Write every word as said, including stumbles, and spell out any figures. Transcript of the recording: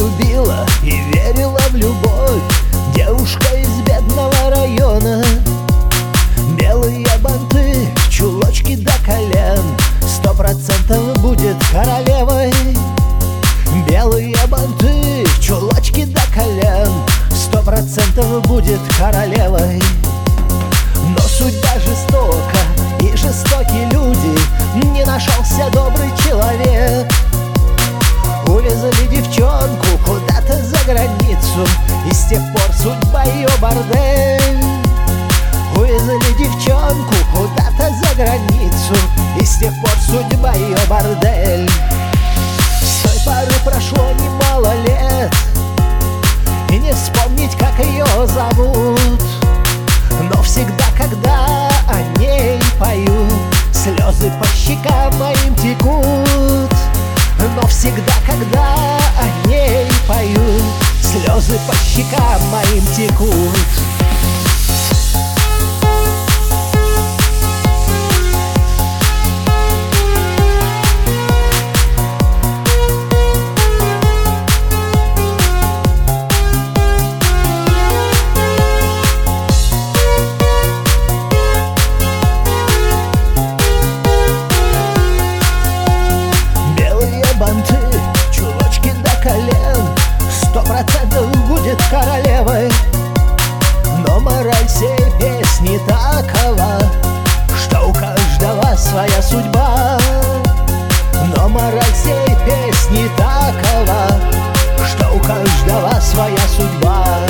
любила и верила в любовь девушка из бедного района. Белые банты, чулочки до колен, сто процентов будет королевой. Белые банты, чулочки до колен, сто процентов будет королевой. Но судьба жестока, и жестокие люди, не нашелся добрый человек. Увезли девчонку куда-то за границу, и с тех пор судьба ее бордель. Увезли девчонку куда-то за границу, и с тех пор судьба ее бордель. С той поры прошло немало лет, и не вспомнить, как ее зовут. Но всегда, когда о ней пою, слезы по щекам моим текут. Но всегда, когда о ней пою, слезы по щекам моим текут. Банты, чулочки до колен, сто процентов будет королевой. Но мораль всей песни такова, что у каждого своя судьба. Но мораль всей песни такова, что у каждого своя судьба.